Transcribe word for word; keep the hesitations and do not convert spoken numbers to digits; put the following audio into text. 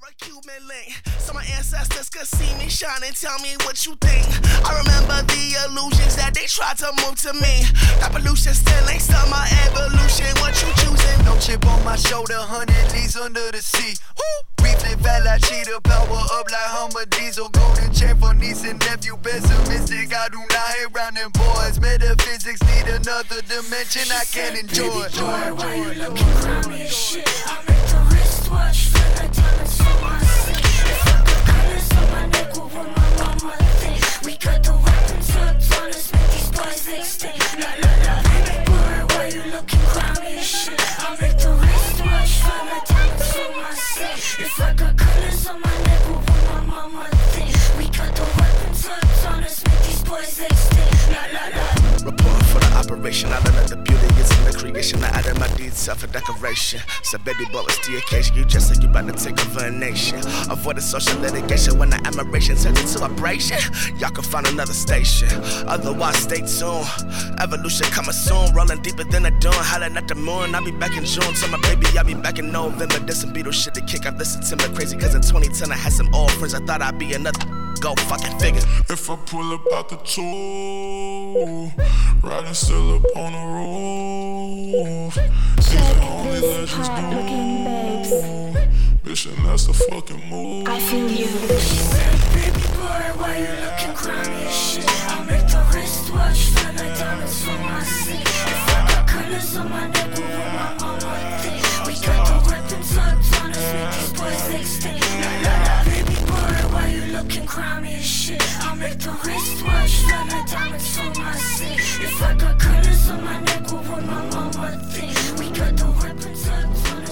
a Cuban link, so my ancestors could see me shine and tell me what you think. I remember the illusions that they tried to move to me. That pollution still ain't still my evolution. What you choosing? No chip on my shoulder, hundred leagues under the sea. Reflect fat like cheetah, power up like Hummer Diesel. Golden chain for niece and nephew, pessimistic. I do not hate round them boys. Metaphysics need another dimension I can't enjoy. Baby boy, why you looking grimy as shit? I make the wristwatch feel like diamonds on my seat. If I got colors on my neck, what would my mama think? We got the weapons up on us, make these boys extinct. La la la, baby boy, why you looking grimy as shit? I make the wristwatch feel like diamonds on my seat. If I got colors on my neck, what would my mama think? We got the weapons up on us, make these boys extinct. La la la. Report for the operation, I learned that the beauty is in the creation. I added my deeds up for decoration. So baby boy, what's the occasion? You just like you about to take over a nation. Avoid the social litigation when the admiration turns into abrasion. Y'all can find another station, otherwise stay tuned. Evolution coming soon, rolling deeper than the dawn. Hollering at the moon, I'll be back in June. Tell my baby I'll be back in November. This some Beatles shit to kick. I've listened to me crazy cause in twenty ten I had some old friends. I thought I'd be another. Go fucking figure. If I pull up out the tour, riding still up on the roof. These are only legends do. Bitch, and that's the fucking move. I feel you. She said, baby boy, why you looking grimy as shit? I make the wristwatch feel like diamonds on my seat. If I got colors on my neck, what would my mama think? We got the weapons up on us, make these boys extinct. La la la, baby boy, why you looking grimy as shit? I make the wristwatch feel like diamonds on my seat. If I got colors on my neck, what would my mama think? We got the weapons up on us.